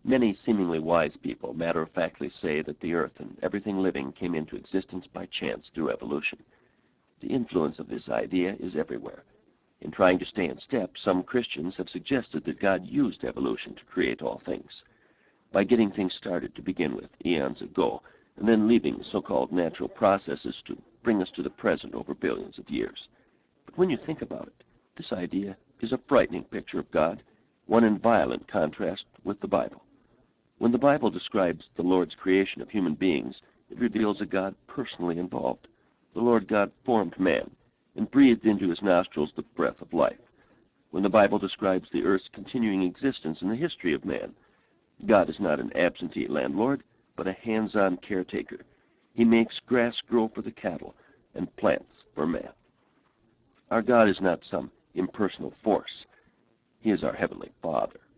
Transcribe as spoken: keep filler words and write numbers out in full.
Many seemingly wise people matter-of-factly say that the earth and everything living came into existence by chance through evolution. The influence of this idea is everywhere. In trying to stay in step, some Christians have suggested that God used evolution to create all things, by getting things started to begin with eons ago, and then leaving so-called natural processes to bring us to the present over billions of years. But when you think about it, this idea is a frightening picture of God, one in violent contrast with the Bible. When the Bible describes the Lord's creation of human beings, it reveals a God personally involved. The Lord God formed man and breathed into his nostrils the breath of life. When the Bible describes the earth's continuing existence in the history of man, God is not an absentee landlord, but a hands-on caretaker. He makes grass grow for the cattle and plants for man. Our God is not some impersonal force. He is our Heavenly Father.